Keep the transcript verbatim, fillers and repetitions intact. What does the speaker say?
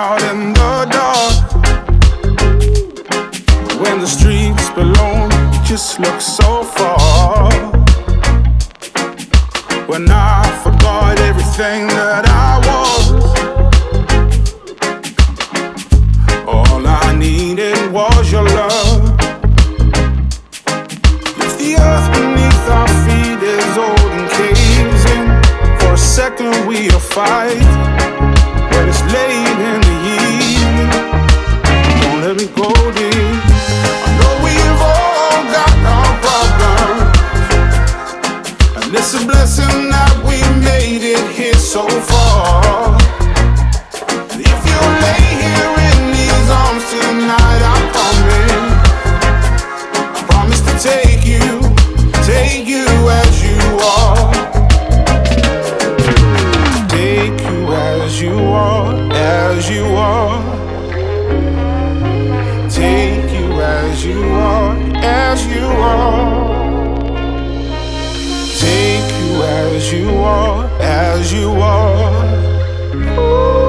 out in the dark, when the streets below just look so far, when I forgot everything that I was. All I needed was your love. If the earth beneath our feet is old and caves in, for a second we'll fight, but it's late in the evening. Don't let me go, dear. I know we've all got our problems, and it's a blessing that we made it here so far. If you lay here in these arms tonight, I promise, I promise to take you, take you as you are. Take you as you are, as you are. Take you as you are, as you are. Take you as you are, as you are. Ooh.